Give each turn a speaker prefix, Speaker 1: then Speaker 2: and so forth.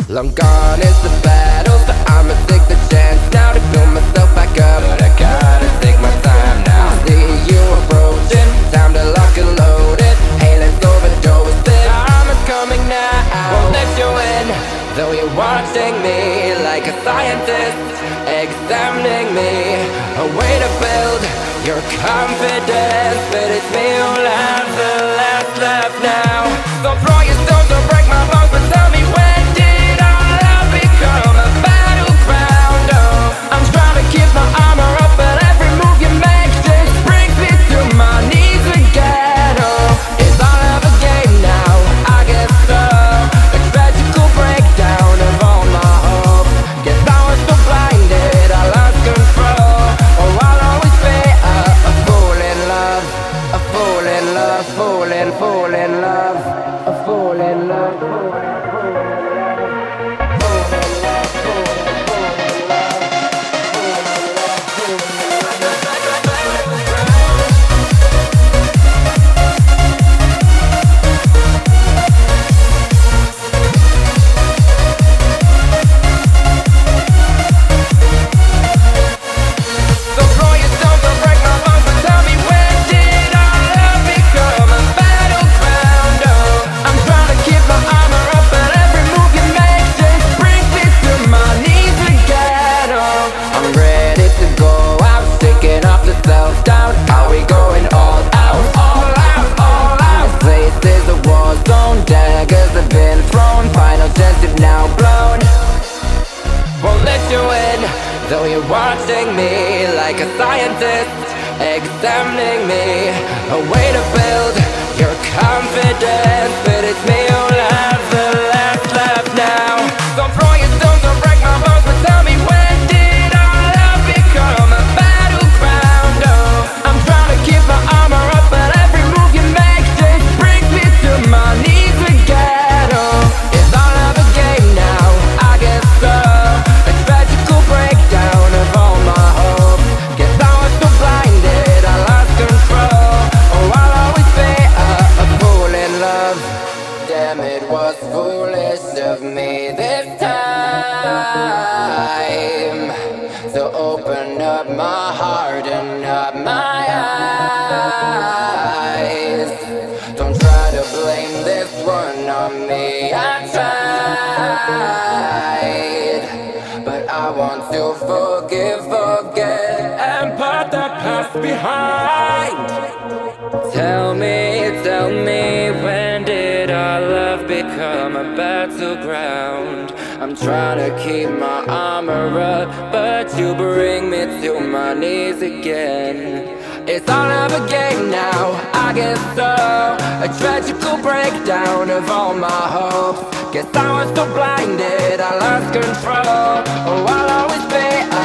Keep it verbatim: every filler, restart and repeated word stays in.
Speaker 1: Long gone is the battle, so I'ma take the chance now to build myself back up. But I gotta take my time now. See you approaching, time to lock and load it. Halen's overdose it, time is coming now. Won't let you in, though you're watching me like a scientist, examining me. A way to build your confidence, but it's me who'll have the last laugh now. So throw your stones, don't break my bones, but tell me when did our love become a battleground? Oh, I'm trying to keep my armor up, but every move you make just brings me to my knees again. Oh, it's all of a game now, I guess so. A tragical breakdown of all my hope. Guess I was so blinded, I lost control. Oh, I'll always be a, a fool in love, a fool in love, fool in, fool in love, a fool in love, fool in, fool in love. Though you're watching me like a scientist, examining me. A way to build your confidence, but it's me who'll have the last laugh now. Don't throw your stones, don't break my bones, but tell me when did our love become a battleground? Oh, I'm trying to keep my armor up, but every move you make just brings me to my knees again. Oh, it's all of a game now, I guess so. A tragical breakdown of all my hope. Guess I was so blinded, I lost control. Oh, I'll always be a, a fool in love. Damn, it was foolish of me this time to open up my heart and not my eyes. Don't try to blame this one on me, I tried, but I want to forgive, forget, and put the past behind. Tell me, tell me, when did our love become a battleground? I'm trying to keep my armor up, but you bring me to my knees again. It's all of a game now, I guess so. A tragical breakdown of all my hopes. Guess I was so blinded, I lost control. Oh, I'll always be